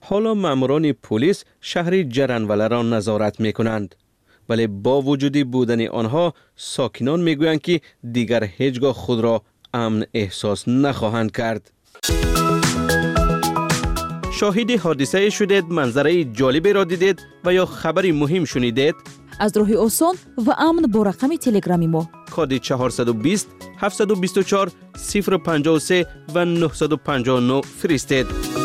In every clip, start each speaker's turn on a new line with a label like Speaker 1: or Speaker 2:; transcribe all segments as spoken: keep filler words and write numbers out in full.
Speaker 1: حالا ماموران پلیس شهر جرانواله را نظارت می کنند. ولی با وجودی بودن آنها ساکنان می گویند که دیگر هیچگاه خود را امن احساس نخواهند کرد. شاهد حادثه شدید، منظره جالبی را دیدید و یا خبری مهم شنیدید؟
Speaker 2: از راه آسان و امن با رقم تلگرامی ما
Speaker 1: کد چهارصد و بیست هفتصد و بیست و چهار صفر پنجاه و سه و نهصد و پنجاه و نه فرستید.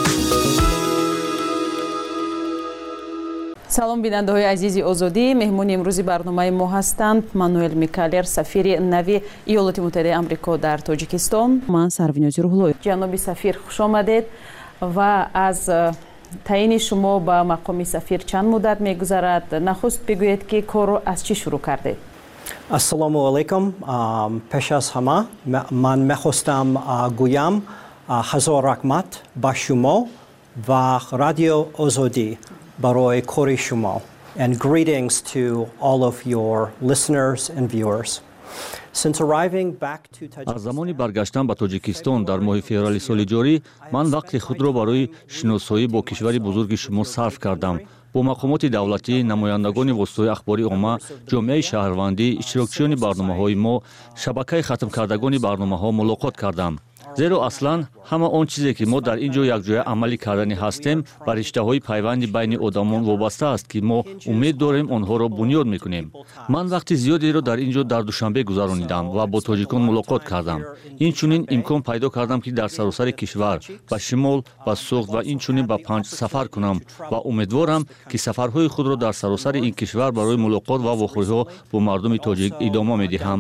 Speaker 3: سلام بیننده های عزیزی آزادی، مهمون امروزی برنامه ما هستند مانوئل میکالر، سفیر نوی ایالات متحده آمریکا در تاجیکستان.
Speaker 2: من سرویناز روحلوی.
Speaker 3: جناب سفیر خوش آمدید و از تعیین شما به مقام سفیر چند مدت میگذرد؟ نخست بگویید که کار از چی شروع کردید؟
Speaker 4: السلام علیکم. پیش از همه من میخواستم گویم هزار رحمت به شما و رادیو آزادی برای کار شما. And greetings to all of your listeners and viewers. Since arriving back to Tajikistan,
Speaker 5: از زمانی برگشتن به تاجیکستان در ماه فوریه سال جاری، من وقت خود را برای شناسایی با کشور بزرگ شما صرف کردم. با مقامات دولتی، نمایندگان واسطه اخباری عامه، جامعه شهروندی، اشتراکچیان برنامه‌های ما، شبکه ختم کردگان برنامه‌ها ملاقات کردم. زیرا اصلا همه آن چیزی که ما در اینجا یک جای عملی کردنی هستیم به رشته‌های پیوند بین آدمان وابسته است که ما امید داریم آنها را بنیاد میکنیم. من وقت زیادی را در اینجا در دوشنبه گذراندم و با تاجیکان ملاقات کردم. این چنین امکان پیدا کردم که در سراسر کشور به شمال، به سوق و این چنین به پنج سفر کنم و امیدوارم که سفرهای خود را در سراسر این کشور برای ملاقات و واخوری‌ها با مردم تاجیک ادامه میدهم.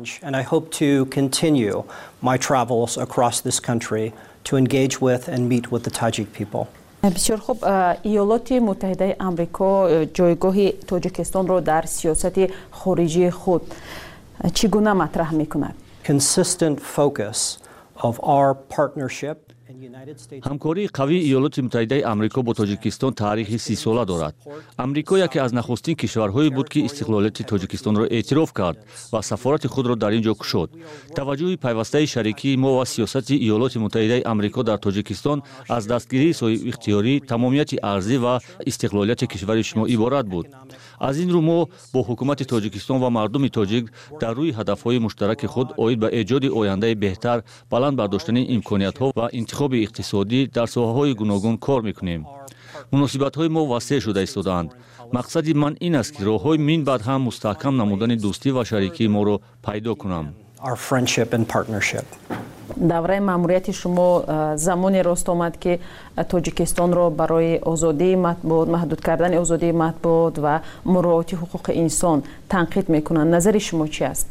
Speaker 4: my travels across this country to engage with and meet with the Tajik people.
Speaker 3: بسیار خوب. ایالات متحده آمریکا جایگاه تاجیکستان را در سیاست خارجی خود چگونه مطرح می‌کند؟
Speaker 4: Consistent focus of our partnership.
Speaker 5: همکاری قوی ایالات متحده آمریکا با تاجیکستان تاریخ سی ساله دارد. آمریکا یکی از نخستین کشورهایی بود که استقلالیت تاجیکستان را اعتراف کرد و سفارت خود را در اینجا گشود. توجه پیوسته شریکی ما و سیاست ایالات متحده آمریکا در تاجیکستان از دستگیری صاحب اختیاری، تمامیت ارضی و استقلالیت کشور شما عبارت بود. از این رو ما با حکومت تاجیکستان و مردم تاجیک در روی هدفهای مشترک خود اید به ایجاد آینده بهتر، بلند برداشتن امکانیت‌ها و انتخاب اقتصادی در ساحه‌های گوناگون کار می‌کنیم. مناسبت‌های ما وسیع شده ایستادند. مقصد من این است که راه‌های من بعد هم مستحکم نمودن دوستی و شریکی ما را پیدا کنم.
Speaker 4: Our friendship and partnership.
Speaker 3: دوره ماموریت شما زمانی راست آمد که تاجیکستان را برای آزادی مطبوعات، محدود کردن آزادی مطبوعات و مراعات حقوق انسان تنقید میکنند. نظر شما چی است؟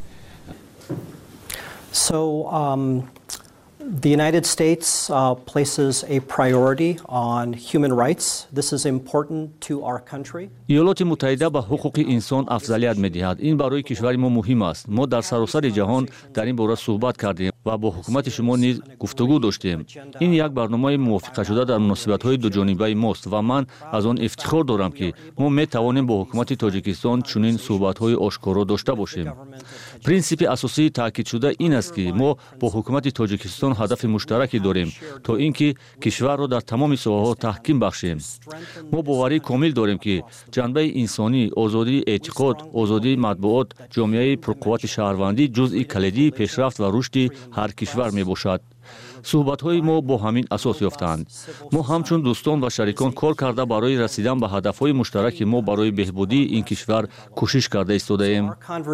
Speaker 4: So um, the United States uh, places a priority on human rights. This is important to our country.
Speaker 5: ایالات متحده به حقوق انسان افضلیت می‌دهد. این برای کشور ما مهم است. ما در سراسر جهان در این باره صحبت کردیم و با حکومت شما نیز گفتگو داشتیم. این یک برنامه موافقه شده در مناسبت‌های دو جانبه ماست و من از آن افتخار دارم که ما می‌توانیم با حکومت تاجیکستان چنین صحبت‌های آشکارا داشته باشیم. پرینسیپ اساسی تاکید شده این است که ما با حکومت تاجیکستان هدف مشترکی داریم تا اینکه کشور را در تمام ساحه‌ها تحکیم بخشیم. ما باوری کامل داریم که جنبه انسانی، آزادی اعتقاد، آزادی مطبوعات، جامعه پرقوت شهروندی جزئی کلیدی پیشرفت و رشد هر کشور می باشد. صحبت‌های ما با همین اساس یافتند. ما همچون دوستان و شریکان کار کرده برای رسیدن به هدف‌های مشترک ما برای بهبودی این کشور کوشش کرده ایستاده‌ایم.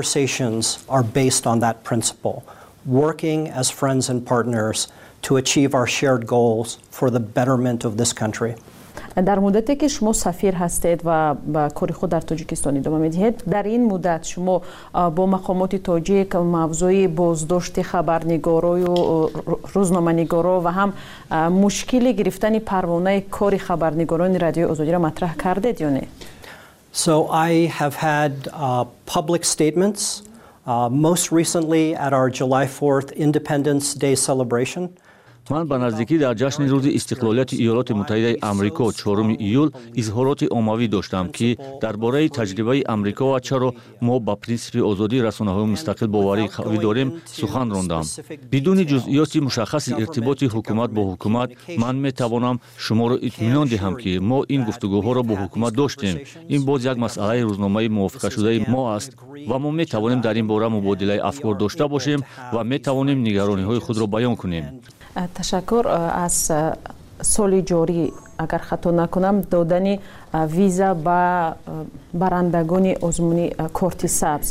Speaker 4: Working as friends and partners to achieve our shared goals for the betterment of this country.
Speaker 3: در مدتی که شما سفیر هستید و با کار خود در تاجیکستان ادامه میدهید، در این مدت شما با مقامات تاجیک موضوع بازداشت خبرنگارای و روزنامه‌نگارا و هم مشکل گرفتن پروانه کار خبرنگاران رادیو آزادی را مطرح کردید یا نه؟
Speaker 4: So I have had uh, public statements. Uh, most recently at our July fourth Independence Day celebration.
Speaker 5: ман ба наздикӣ дар ҷашни рӯзи истиқлолияти иёлоти муттаҳидаи амрико чоруми июл изҳороти оммавӣ доштам, ки дар бораи таҷрибаи амрико ва чаро мо ба принсипи озодии расонаҳои мустақил боварӣ қавӣ дорем сухан рондам. Бидуни ҷузъиёти мушаххаси иртиботи ҳукумат бо ҳукумат, ман метавонам шуморо итминон диҳам, ки мо ин гуфтугӯҳоро бо ҳукумат доштем. Ин боз як масъалаи рӯзномаи мувофиқашудаи мо аст ва мо метавонем дар ин бора мубодилаи афкор дошта бошем ва метавонем нигарониҳои худро баён кунем.
Speaker 3: ташаккур. аз соли ҷорӣ агар хато накунам додани виза ба барандагони озмуни корти сабз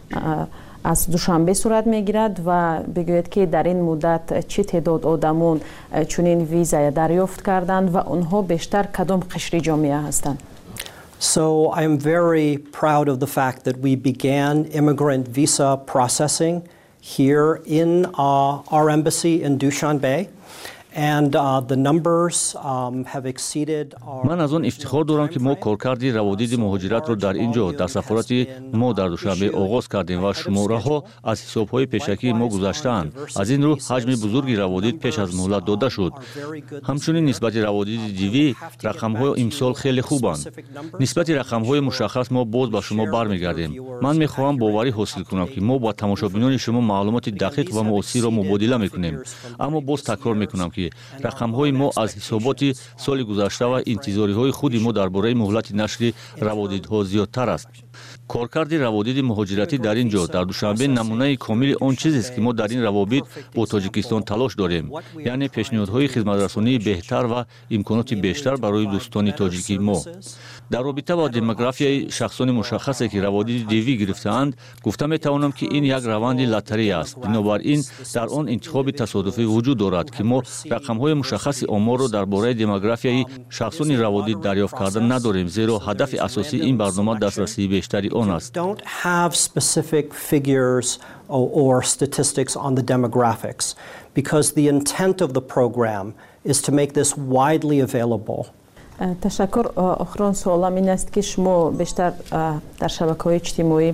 Speaker 3: аз душанбе сурат мегирад ва бигӯед ки дар ин муддат чӣ теъдод одамон чунин виза дарёфт карданд ва онҳо бештар кадом қишри ҷомеа ҳастанд?
Speaker 4: So I am very proud of the fact that we began immigrant visa processing here in uh, our embassy in Dushanbe. And uh, the numbers um, have exceeded our...
Speaker 5: ман аз он ифтихор дорам ки мо коркарди раводиди муҳоҷиратро дар ин ҷо дар сафорати мо дар Душанбе оғоз кардем ва шумораҳо аз ҳисобҳои пешакии мо гузаштаанд. Аз ин рӯ ҳаҷми бузурги раводид пеш аз муҳлат дода шуд. ҳамчунин нисбати раводиди дивӣ рақамҳои имсол хеле хубанд. нисбати рақамҳои мушаххас мо боз ба шумо бармегардем. ман мехоҳам боварӣ ҳосил кунам ки мо ба тамошобинони шумо маълумоти дақиқ ва муосирро мубодила мекунем. аммо боз такрор мекунам ки рақамҳои мо аз ҳисоботи соли гузашта ва интизориҳои худи мо дар бораи муҳлати нашри раводидҳо зиёдтар аст. коркарди раводиди муҳоҷиратӣ дар ин ҷо дар Душанбе намунаи комили он чизест ки мо дар ин равобит бо Тоҷикистон талош дорем, яъне пешниҳодҳои хизматрасонии беҳтар ва имконоти бештар барои дӯстони тоҷики мо. дар робита ба демографияи шахсони мушаххасе ки раводиди дивӣ гирифтаанд, гуфта метавонам ки ин як раванди лотарея аст. бинобар ин дар он интихоби тасодуфӣ вуҷуд дорад, ки мо рақамҳои мушаххаси оморро дар бораи демографияи шахсони раводид дарёфт карда надорем, зеро ҳадафи асосии ин барнома дастрасии бештари он аст.
Speaker 4: Don't have specific figures or, or statistics on the demographics because the intent of the program is to make this widely available.
Speaker 3: ташаккур. охирон суолам ин аст ки шумо бештар дар шабакаҳои иҷтимоӣ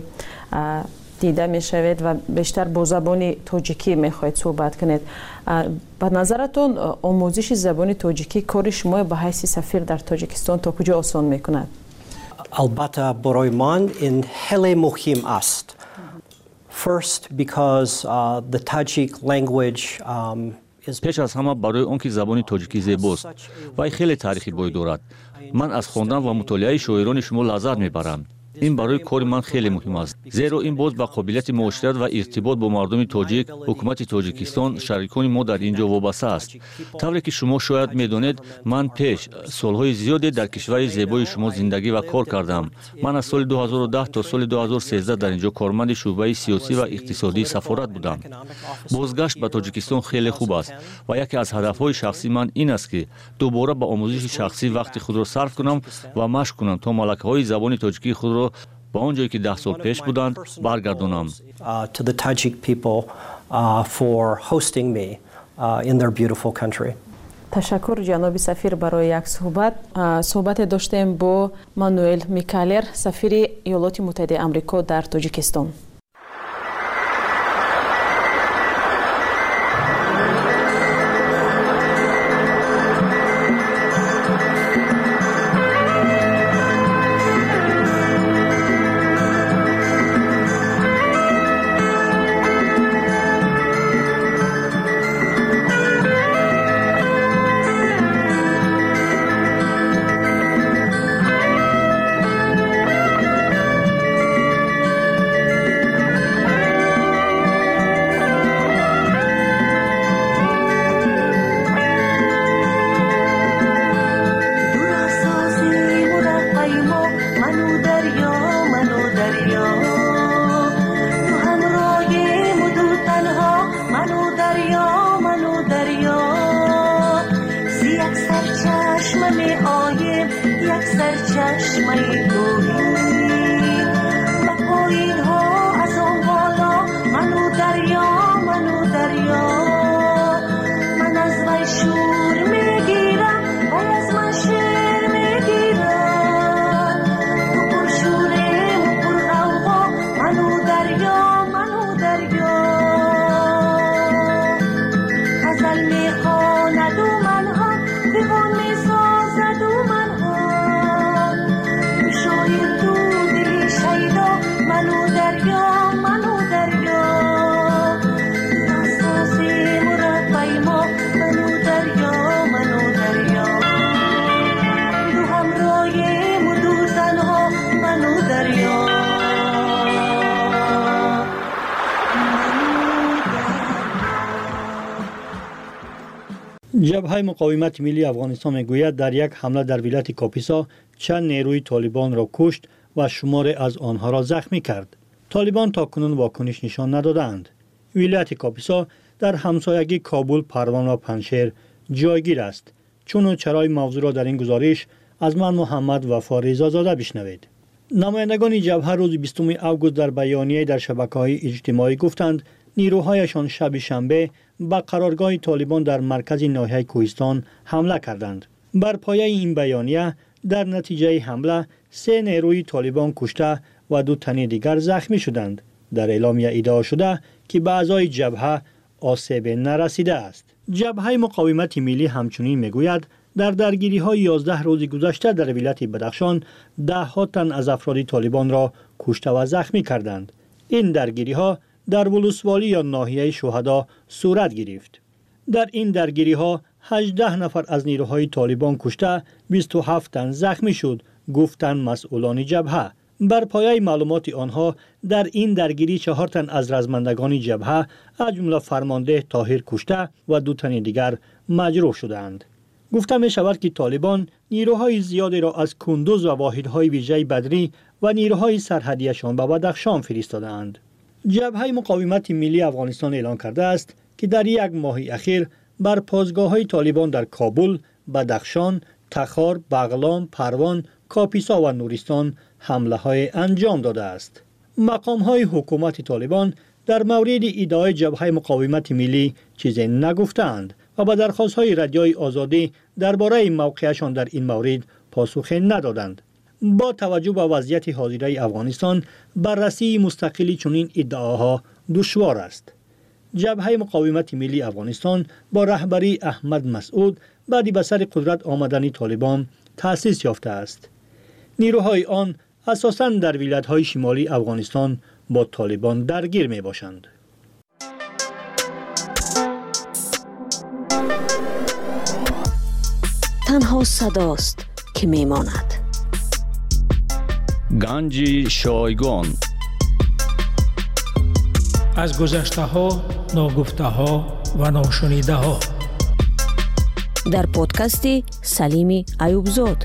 Speaker 3: дида мешавед ва бештар бо забони тоҷикӣ мехоҳед суҳбат кунед. ба назаратон омӯзиши забони тоҷикӣ кори шумо ба ҳайси сафир дар Тоҷикистон то куҷо осон мекунад?
Speaker 4: Албатта барои ман ин хеле муҳим аст. First because uh, the Tajik language um,
Speaker 5: пеш аз ҳама барои он ки забони тоҷикӣ зебост вай хеле таърихи бой дорад. ман аз хондан ва мутолиаи шоирони шумо лаззат мебарам. ин барои кори ман хеле муҳим аст, зеро ин боз ба қобилияти муошират ва иртибот бо мардуми тоҷик, ҳукумати Тоҷикистон, шарикони мо дар ин ҷо вобаста аст. тавре ки шумо шояд медонед, ман пеш солҳои зиёде дар кишвари зебои шумо зиндагӣ ва кор кардам. ман аз соли ду ҳазору даҳ то соли ду ҳазору сездаҳ дар ин ҷо корманди шуъбаи сиёсӣ ва иқтисодии сафорат будам. бозгашт ба Тоҷикистон хеле хуб аст ва яке аз ҳадафҳои шахсии ман ин аст ки дубора ба омӯзиши шахсӣ вақти худро сарф кунам ва машқ кунам то малакаҳои забони тоҷикии худро ба он ҷое ки даҳ сол пеш буданд баргардонам.
Speaker 4: to the Tajik people uh, for hosting me uh, in their beautiful country.
Speaker 3: ташаккур ҷаноби сафир барои як суҳбат. суҳбате доштем бо Мануэл Микалер, сафири Иёлоти Муттаҳидаи Амрико дар Тоҷикистон.
Speaker 6: غزل میخوام جبهه مقاومت ملی افغانستان میگوید در یک حمله در ولایت کاپیسا چند نیروی طالبان را کشت و شماری از آنها را زخمی کرد. طالبان تاکنون واکنش نشان ندادند. ولایت کاپیسا در همسایگی کابل، پروان و پنشیر جایگیر است. چون چرای موضوع را در این گزارش از من محمد وفا رضازاده بشنوید. نمایندگان جبهه روز بیستم اوگوست در بیانیه در شبکه‌های اجتماعی گفتند نیروهایشان شب شنبه به قرارگاه طالبان در مرکز ناحیه کوهستان حمله کردند. بر پایه این بیانیه در نتیجه حمله سه نیروی طالبان کشته و دو تن دیگر زخمی شدند. در اعلامیه ادعا شده که به اعضای جبهه آسیب نرسیده است. جبهه مقاومت ملی همچنین میگوید در درگیری های یازده روز گذشته در ولایت بدخشان ده ها تن از افراد طالبان را کشته و زخمی کردند. این درگیری ها در ولسوالی یا ناحیه شهدا صورت گرفت. در این درگیری ها هجده نفر از نیروهای طالبان کشته، بیست و هفت تن زخمی شد، گفتند مسئولان جبهه. بر پایه معلومات آنها در این درگیری چهار تن از رزمندگان جبهه از جمله فرمانده طاهر کشته و دو تن دیگر مجروح شدند. گفته می شود که طالبان نیروهای زیادی را از کندوز و واحدهای ویژه بدری و نیروهای سرحدیشان به بدخشان فرستادند. جبهه مقاومت ملی افغانستان اعلان کرده است که در یک ماه اخیر بر پاسگاه‌های طالبان در کابل، بدخشان، تخار، بغلان، پروان، کاپیسا و نورستان حمله های انجام داده است. مقام های حکومت طالبان در مورد ادعای جبهه مقاومت ملی چیزی نگفتند و به درخواست های رادیوی آزادی درباره موقعشان در این مورد پاسخ ندادند. با توجه به وضعیت حاضره افغانستان بررسی مستقلی چنین ادعاها دشوار است. جبهه مقاومت ملی افغانستان با رهبری احمد مسعود بعد به سر قدرت آمدن طالبان تأسیس یافته است. نیروهای آن اساساً در ولایت‌های شمالی افغانستان با طالبان درگیر می باشند.
Speaker 7: تنها صداست که می ماند.
Speaker 5: گنج شایگان
Speaker 8: از گذشته ها، ناگفته ها و ناشنیده ها
Speaker 7: در پادکست سلیم ایوبزاد.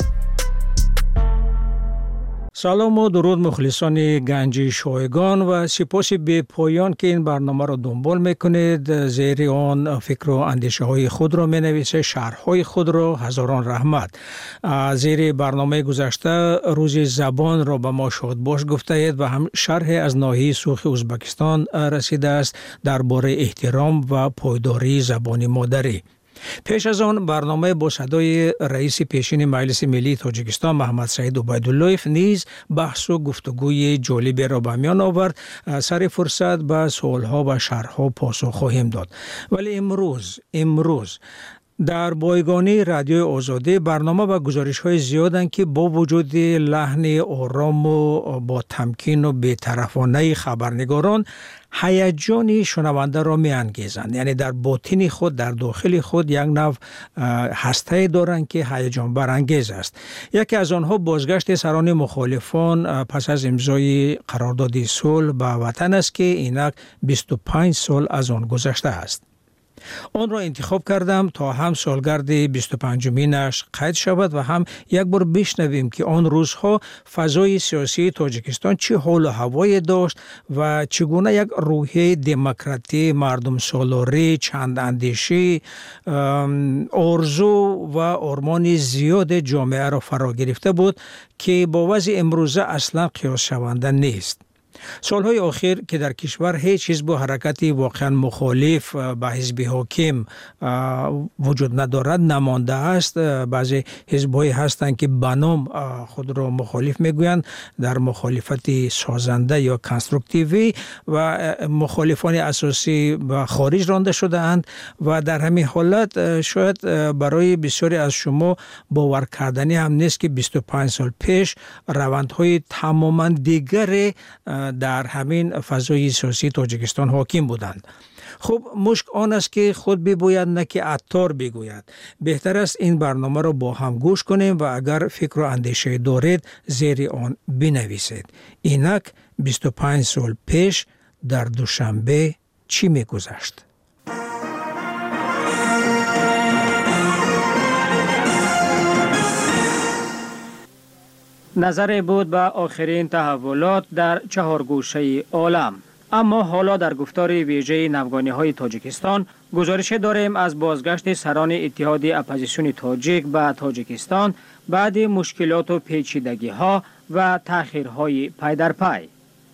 Speaker 8: سلام و درود مخلصان گنج شایگان و سپاس بی پایان که این برنامه را دنبال میکنید. زیر آن فکر و اندیشه های خود را می نویسه، شرح های خود را. هزاران رحمت. زیر برنامه گذشته روز زبان را به ما شاد باش گفته اید و هم شرح از ناحیه سوخ ازبکستان رسیده است درباره احترام و پایداری زبان مادری. پیش از آن برنامه با صدای رئیس پیشین مجلس ملی تاجیکستان محمد سعید عبیداللهیف نیز بحث و گفتگوی جالبی را به میان آورد. سر فرصت به سوالها و شرحها پاسخ خواهیم داد. ولی امروز امروز در بایگانی رادیو آزادی برنامه و گزارش های زیادند که با وجود لحن آرام و با تمکین و بی‌طرفانه خبرنگاران هیجان شنونده را می انگیزند. یعنی در باطن خود، در داخل خود یک نوع هسته دارند که هیجان برانگیز است. یکی از آنها بازگشت سران مخالفان پس از امضای قرارداد صلح به وطن است که اینک بیست و پنج سال از آن گذشته است. آن را انتخاب کردم تا هم سالگرد بیست و پنجمینش قید شود و هم یک بار بشنویم که آن روزها فضای سیاسی تاجیکستان چه حال و هوایی داشت و چگونه یک روحیه دموکراتی، مردم سالاری، چند اندیشی، آرزو و آرمان زیاد جامعه را فرا گرفته بود که با وضع امروزه اصلا قیاس شونده نیست. سالهای آخر که در کشور هیچ حزب و حرکتی واقعا مخالف به حزب حاکم وجود ندارد، نمانده است. بعضی حزب‌های هستند که به نام خود را مخالف میگویند، در مخالفت سازنده یا کنسترکتیوی و مخالفان اساسی به خارج رانده شده اند و در همین حالت شاید برای بسیاری از شما باور کردنی هم نیست که بیست و پنج سال پیش روندهای تماما دیگر در همین فضای سیاسی تاجیکستان حاکم بودند. خب مشک آن است که خود بگوید نه که عطار بگوید. بهتر است این برنامه را با هم گوش کنیم و اگر فکر و اندیشه دارید زیر آن بنویسید. اینک بیست و پنج سال پیش در دوشنبه چی می‌گذشت؟
Speaker 9: نظر بود به آخرین تحولات در چهار گوشه عالم. اما حالا در گفتار ویژه نوگانی‌های تاجیکستان گزارش داریم از بازگشت سران اتحاد اپوزیسیون تاجیک به تاجیکستان بعد مشکلات و پیچیدگی‌ها و تأخیرهای پی در پی.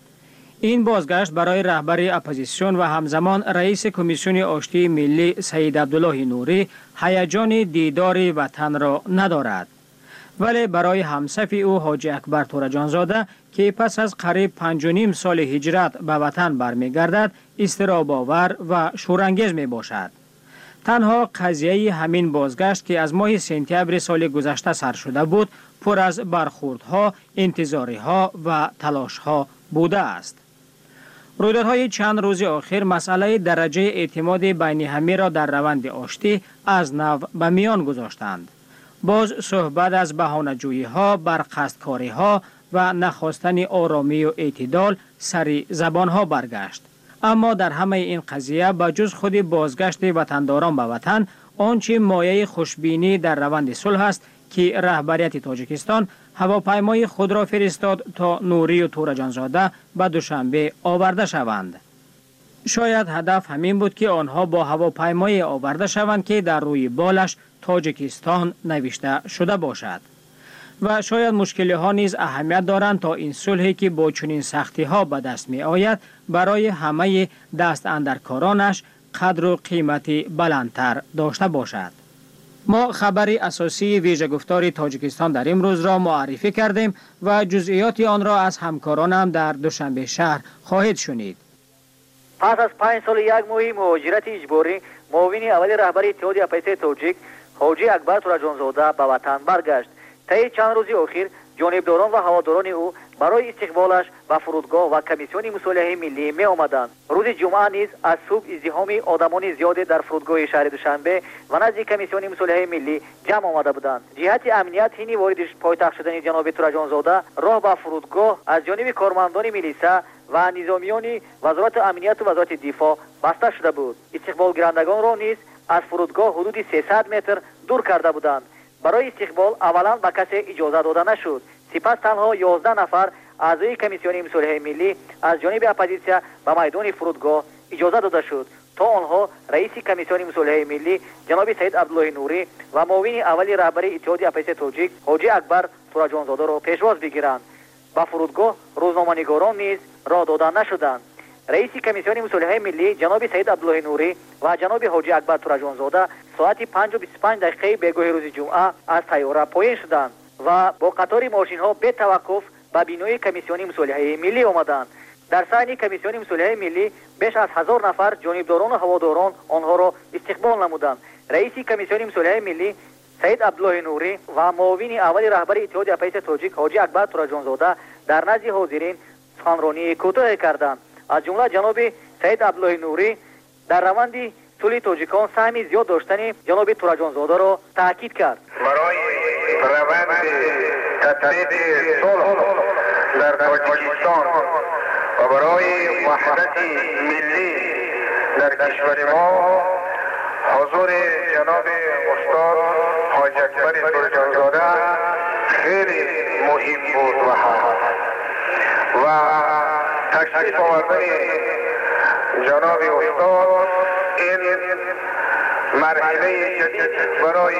Speaker 9: این بازگشت برای رهبر اپوزیسیون و همزمان رئیس کمیسیون آشتی ملی سید عبدالله نوری هیجان دیدار وطن را ندارد. ولی برای همصف او حاجی اکبر تورجانزاده که پس از قریب پنج و نیم سال هجرت به وطن برمیگردد اضطراب آور و شورانگیز می باشد. تنها قضیه همین بازگشت که از ماه سپتامبر سال گذشته سر شده بود پر از برخوردها، انتظاریها و تلاشها بوده است. رویدادهای چند روز آخر مسئله درجه اعتماد بین همه را در روند آشتی از نو به میان گذاشتند. باز صحبت از بهانه‌جویی ها، برقصدکاری ها و نخواستن آرامی و اعتدال سری زبان ها برگشت. اما در همه این قضیه بجز خود بازگشت وطنداران به وطن، آنچه مایه خوشبینی در روند صلح است که رهبریت تاجیکستان هواپیمای خود را فرستاد تا نوری و تورجانزاده به دوشنبه آورده شوند. شاید هدف همین بود که آنها با هواپیمای آورده شوند که در روی بالش تاجیکستان نوشته شده باشد. و شاید مشکلی ها نیز اهمیت دارند تا این صلحی که با چنین سختی ها به دست می آید برای همه دست اندرکارانش قدر و قیمتی بلندتر داشته باشد. ما خبری اساسی ویژه گفتار تاجیکستان در امروز را معرفی کردیم و جزئیات آن را از همکارانم در دوشنبه شهر خواهید شنید.
Speaker 10: پس از پنج سال یک ماه مهاجرت اجباری، معاون اول رهبر اتحاد اپوزیسیون تاجیک حاجی اکبر تورجانزاده به وطن برگشت. طی چند روز اخیر جانبداران و هواداران او برای استقبالش به فرودگاه و کمیسیون مصالحه ملی می آمدند. روز جمعه نیز از صبح ازدحام آدمان زیاد در فرودگاه شهر دوشنبه و نزد کمیسیون مصالحه ملی جمع آمده بودند. جهت امنیت حین وارد پایتخت شدن جناب تورجانزاده راه به فرودگاه از جانب کارمندان میلیسا و نظامیان وزارت امنیت و وزارت دفاع بسته شده بود. استقبال گیرندگان را نیز از فرودگاه حدود سیصد متر دور کرده بودند. برای استقبال اولا به کسی اجازه داده نشد. سپس تنها یازده نفر اعضای کمیسیون مصالحه ملی از جانب اپوزیسیون به میدان فرودگاه اجازه داده شد تا آنها رئیس کمیسیون مصالحه ملی جناب سید عبدالله نوری و معاون اول رهبر اتحاد اپوزیسیون تاجیک حاجی اکبر تورجانزاده را پیشواز بگیرند. به فرودگاه روزنامه‌نگاران نیز راه داده نشدند. رئیس کمیسیون مصالحه ملی جناب سید عبدالله نوری و جناب حاجی اکبر تورجانزاده ساعت پنج و بیست و پنج دقیقه بگاه روز جمعه از طیاره پایین شدند و با قطار ماشین ها به توقف به بینای کمیسیون مصالحه ملی آمدند. در سعی کمیسیون مصالحه ملی بیش از هزار نفر جانبداران و هواداران آنها را استقبال نمودند. رئیس کمیسیون مصالحه ملی سید عبدالله نوری و معاون اول رهبر اتحاد اپوزیسیون تاجیک حاجی اکبر تورجانزاده در نزد حاضرین سخنرانی کوتاه کردند. از جمله جناب سید عبدالله نوری در روند صلح تاجیکان سهم زیاد داشتن جناب تورجانزاده را تاکید کرد.
Speaker 11: برای روند تطبیق صلح در تاجیکستان و برای وحدت ملی در کشور ما حضور جناب استاد حاجی اکبر تورجانزاده خیلی مهم بود و و تشریف آوردن جناب استاد این مرحله جدید برای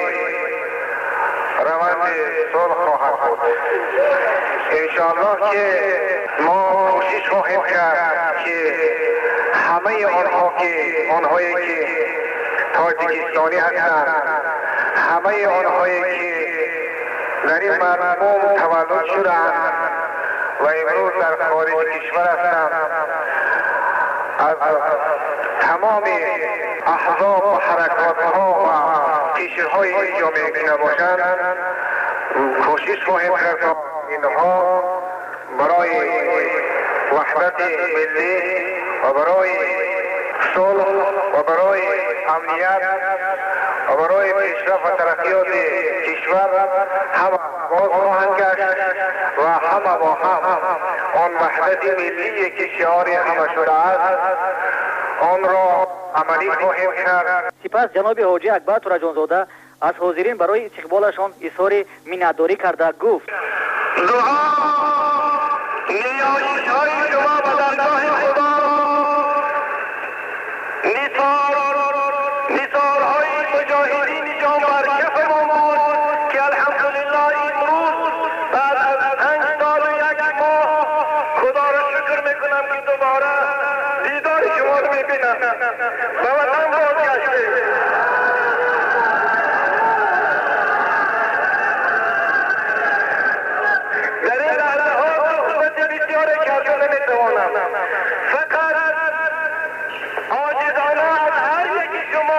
Speaker 11: روند صلح خواهد بود. انشاءالله که ما کوشش خواهیم کرد که همه آنها که آنهایی که تاجیکستانی هستند، همه آنهایی که در این مرحوم تولد شدند و امروز در خارج کشور هستند، از تمام احزاب و حرکات ها و کشورهای جامعه که نباشند کوشش خواهیم کرد تا اینها برای وحدت ملی و برای صلح و برای امنیت و برای پیشرفت و ترقیات کشور همه باز خواهند گشت و همه با هم آن وحدت ملی که شعار همه شده است آن را عملی خواهیم کرد.
Speaker 10: سپس جناب حاجی اکبر تورجانزاده از حاضرین برای استقبالشان اظهار منتداری کرده گفت:
Speaker 11: دعا نیایش های شما به درگاه خدا نثار نثار های مجاهدین جان بر کف ما بود که الحمدلله امروز بعد از پنج سال و یک ماه خدا را شکر میکنم که دوباره دیدار شما رو میبینم و وطن بازگشته. در این لحظه ها صحبت بسیاری کرده نمیتوانم، فقط عاجزانه از هر یکی شما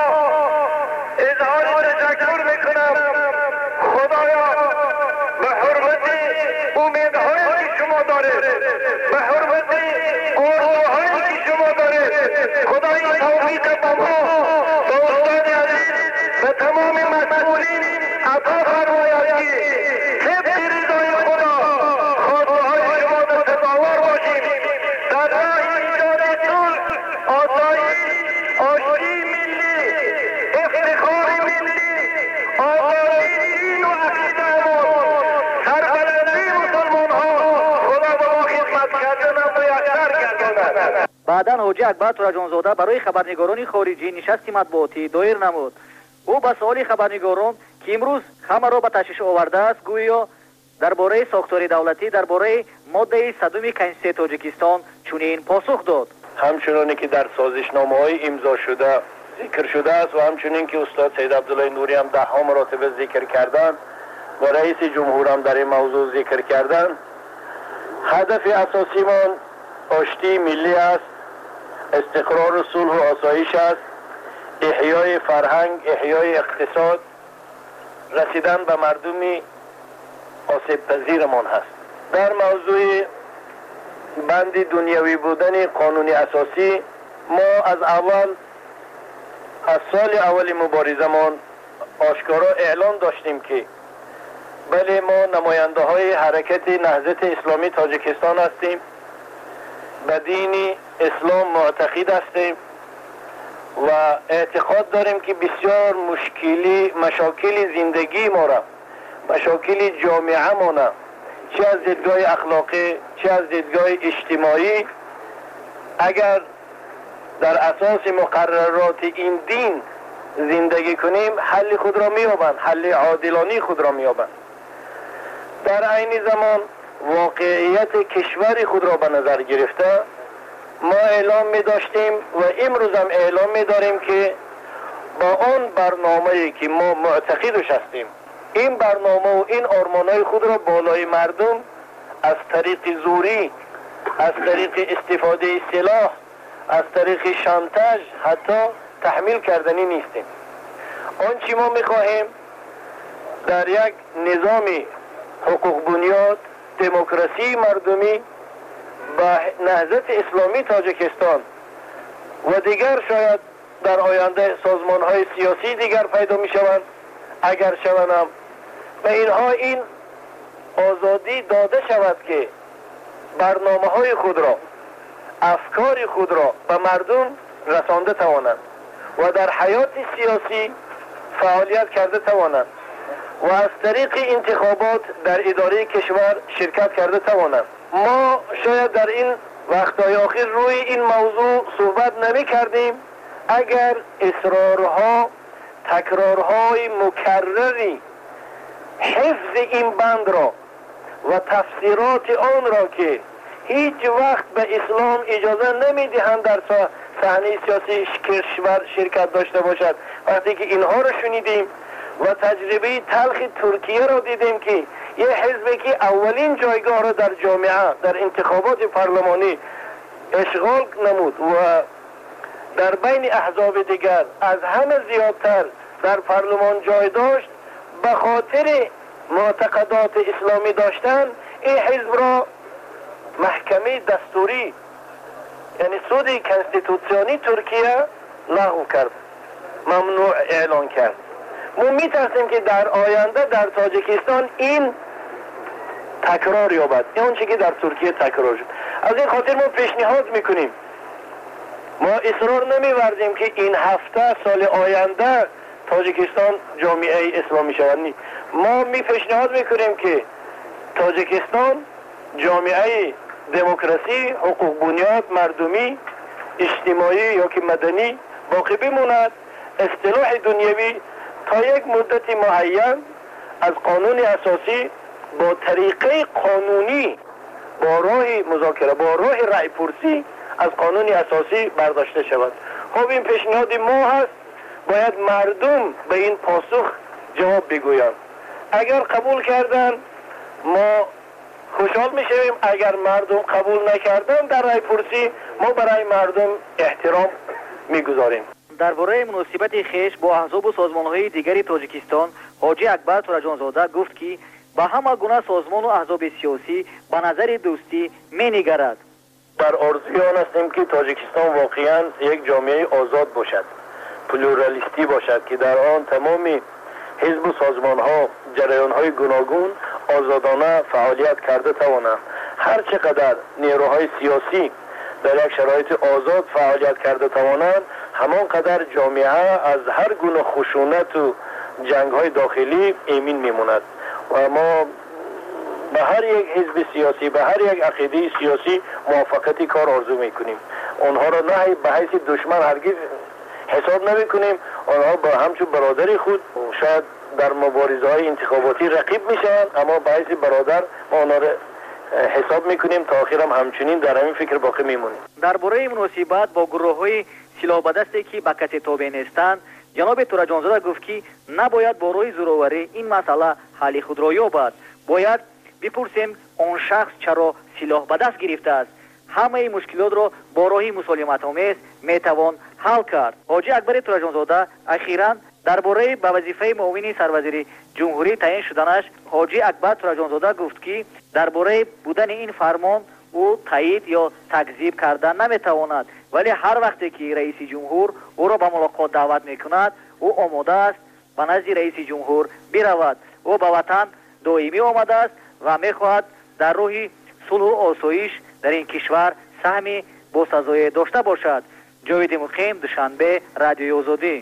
Speaker 11: اظهار تشکر میکنم. خدایا به حرمت امیدهایی که شما دارید، به حرمت آرزوهایی که شما دارید، خدای توفیق با ما با استاد عزیز و تمام مسئولین عطا فرماید که طبق رضای خدا خواسته‌های شما در تظاهر باشیم، در راه ایجاد صلح، آسایش، آشتی ملی، افتخار ملی، آزادی دین و عقیده‌مون، سربلندی مسلمان‌ها. خدا به ما خدمت کردن میسر گرداند.
Speaker 10: بعداً حاجی اکبر تورجانزاده برای خبرنگاران خارجی نشستی مطبوعاتی دایر نمود. او به سوال خبرنگاران که امروز همه را به تشویش آورده است گویا درباره ساختار دولتی، درباره ماده صدم کنستیتوسیون تاجیکستان چنین پاسخ داد:
Speaker 11: همچنانی که در سازشنامه‌های امضا شده ذکر شده است و همچنین که استاد سید عبدالله نوری هم ده ها مراتبه ذکر کردند و رئیس جمهور هم در این موضوع ذکر کردند، هدف اساسیمان آشتی ملی است، استقرار و صلح و آسایش است، احیای فرهنگ، احیای اقتصاد، رسیدن به مردمی آسیب پذیرمان هست. در موضوع بند دنیوی بودن قانون اساسی ما از اول از سال اول مبارزمان آشکارا اعلان داشتیم که بله ما نماینده های حرکت نهضت اسلامی تاجیکستان هستیم، به دین اسلام معتقد هستیم و اعتقاد داریم که بسیار مشکلی مشاکل زندگی ما را، مشاکل جامعه ما را، چه از دیدگاه اخلاقی چه از دیدگاه اجتماعی، اگر در اساس مقررات این دین زندگی کنیم حل خود را می‌یابند، حل عادلانه خود را می‌یابند. در عین زمان واقعیت کشور خود را به نظر گرفته ما اعلام می داشتیم و امروز هم اعلام می داریم که با آن برنامه‌ای که ما معتقدش هستیم، این برنامه و این آرمان‌های خود را بالای مردم از طریق زوری، از طریق استفاده سلاح، از طریق شانتاژ حتی تحمیل کردنی نیستیم. آنچه ما می‌خواهیم در یک نظام حقوق بنیاد، دموکراسی مردمی با نهضت اسلامی تاجیکستان و دیگر شاید در آینده سازمان‌های سیاسی دیگر پیدا می‌شوند، اگر شوند هم به اینها این آزادی داده شود که برنامه‌های خود را، افکار خود را به مردم رسانده توانند و در حیات سیاسی فعالیت کرده توانند و از طریق انتخابات در اداره کشور شرکت کرده توانند. ما شاید در این وقتهای آخر روی این موضوع صحبت نمی کردیم اگر اصرارها، تکرارهای مکرری حفظ این بند را و تفسیرات آن را که هیچ وقت به اسلام اجازه نمی دهند در صحنه سیاسی کشور شرکت داشته باشد، وقتی که اینها را شنیدیم و تجربه تلخ ترکیه را دیدیم که یه حزبی که اولین جایگاه را در جامعه در انتخابات پارلمانی اشغال نمود و در بین احزاب دیگر از همه زیادتر در پارلمان جای داشت، به خاطر معتقدات اسلامی داشتن این حزب را محکمه دستوری یعنی سود کنستیتوسیونی ترکیه لغو کرد، ممنوع اعلان کرد. ما میترسیم که در آینده در تاجیکستان این تکرار یابد، اون چیزی که در ترکیه تکرار شد. از این خاطر ما پیشنهاد میکنیم، ما اصرار نمی‌ورزیم که این هفته سال آینده تاجیکستان جامعه اسلامی شود. ما می پیشنهاد میکنیم که تاجیکستان جامعه دموکراسی، حقوق بنیاد، مردمی، اجتماعی یا که مدنی باقی بماند. اصطلاح دنیوی تا یک مدت معین از قانون اساسی با طریقه قانونی با راه مذاکره با راه رأی پرسی از قانون اساسی برداشته شود. خب این پیشنهاد ما هست، باید مردم به این پاسخ جواب بگویند. اگر قبول کردن ما خوشحال میشویم، اگر مردم قبول نکردن در رأی پرسی ما برای مردم احترام میگذاریم.
Speaker 10: درباره مناسبت خیش با احزاب و سازمان‌های دیگری تاجیکستان، حاجی اکبر تورجانزاده گفت که به همه گونه سازمان و احزاب سیاسی به نظر دوستی می‌نگرد.
Speaker 11: در آرزوی آن هستیم که تاجیکستان واقعاً یک جامعه آزاد باشد، پلورالیستی باشد که در آن تمام حزب و سازمان‌ها، جریان‌های گوناگون آزادانه فعالیت کرده توانند. هر چقدر نیروهای سیاسی در یک شرایط آزاد فعالیت کرده توانند، همان قدر جامعه از هر گونه خشونت و جنگ‌های داخلی ایمن میموند. و ما به هر یک حزب سیاسی، به هر یک عقیده سیاسی موافقت کار آرزو میکنیم. آنها را نه به حیث دشمن هرگز حساب نمیکنیم، آنها با همچون برادری خود شاید در مبارزه های انتخاباتی رقیب میشن، اما به حیث برادر ما آنها را حساب میکنیم تا آخر هم همچنین در همین فکر باقی میمونیم.
Speaker 10: درباره مناسبت با گروه های سلاح به دستی که به کسی تابع نیستند، جناب تورجانزاده گفت که نباید با روی زورآوری این مسئله حل خود را یابد. باید بپرسیم آن شخص چرا سلاح به دست گرفته است. همه مشکلات را با راهی مسالمت آمیز میتوان حل کرد. حاجی اکبر تورجانزاده اخیراً درباره به وظیفه معاون سروزیر جمهوری تعیین شدنش، حاجی اکبر تورجانزاده گفت که درباره بودن این فرمان او تایید یا تکذیب کردن نمیتواند، ولی هر وقتی که رئیس جمهور او را به ملاقات دعوت میکند او آماده است به نزد رئیس جمهور برود. او به وطن دائمی آمده است و میخواهد در راه صلح و آسایش در این کشور سهمی با سزای داشته باشد. جاوید مقیم، دوشنبه، رادیوی آزادی.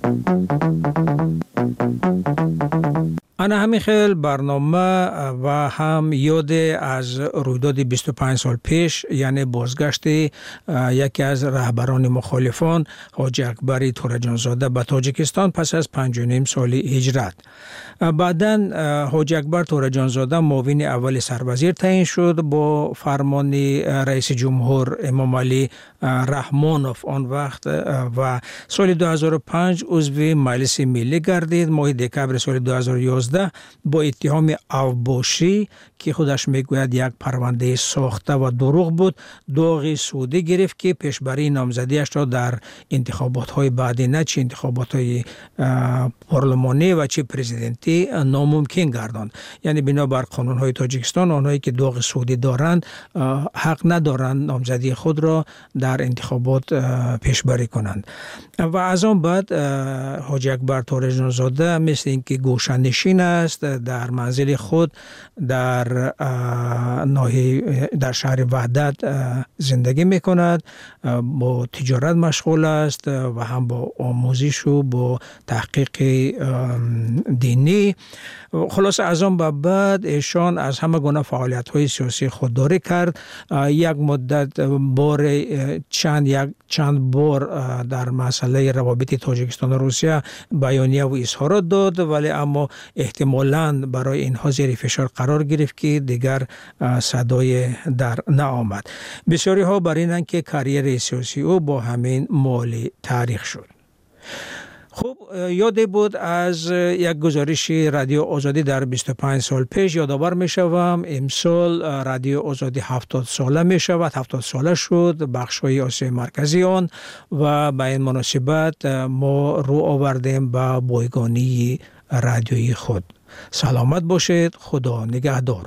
Speaker 8: انا همین خیل برنامه و هم یاد از رویداد بیست و پنج سال پیش، یعنی بازگشت یکی از رهبران مخالفان حاجی اکبر تورجانزاده به تاجیکستان پس از پنج و نیم سال هجرت. بعداً حاجی اکبر تورجانزاده معاون اول سروزیر تعیین شد با فرمان رئیس جمهور امام علی رحمانوف آن وقت و سال دو هزار و پنج عضو مجلس ملی گردید. ماه دکبر سال دو هزار و یازده با اتهام اوباشی که خودش میگوید یک پرونده ساخته و دروغ بود، داغ سعودی گرفت که پیشبری نامزدیش را در انتخابات های بعدی، نه چه انتخابات های پارلمانی و چه پرزیدنتی، ناممکن گرداند. یعنی بنابر قانون های تاجیکستان آنهایی که داغ سعودی دارند حق ندارند نامزدی خود را در انتخابات پیشبری کنند. و از آن بعد حاجی اکبر تورجانزاده مثل اینکه گوشه‌نشین است، در منزل خود در ناحیه در شهر وحدت زندگی میکند، با تجارت مشغول است و هم با آموزش و با تحقیق دینی. خلاص از آن بعد ایشان از همه گونه فعالیت های سیاسی خودداری کرد. یک مدت بار چند یک چند بار در مسئله روابط تاجیکستان و روسیه بیانیه و اظهارات داد، ولی اما احتمالاً برای اینها زیر فشار قرار گرفت که دیگر صدای در نآمد. بسیاری ها بر اینند که کریر سیاسی او با همین مال تاریخ شد. خب یاد بود از یک گزارش رادیو آزادی در بیست و پنج سال پیش. یادآور می شوم امسال رادیو آزادی هفتاد ساله می شود، هفتاد ساله شد بخش های آسیای مرکزی آن و به این مناسبت ما رو آوردیم به بایگانی رادیویی خود. سلامت باشید، خدا نگهدار.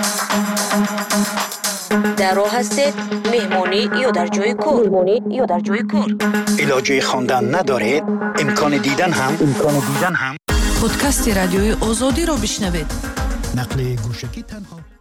Speaker 7: در راه هستید، مهمانی یا در جای کار مهمانی یا در جای کار
Speaker 12: علاجه خواندن ندارید، امکان دیدن هم امکان دیدن هم
Speaker 13: پادکست رادیوی آزادی را بشنوید.
Speaker 12: نقل گوشکی تنها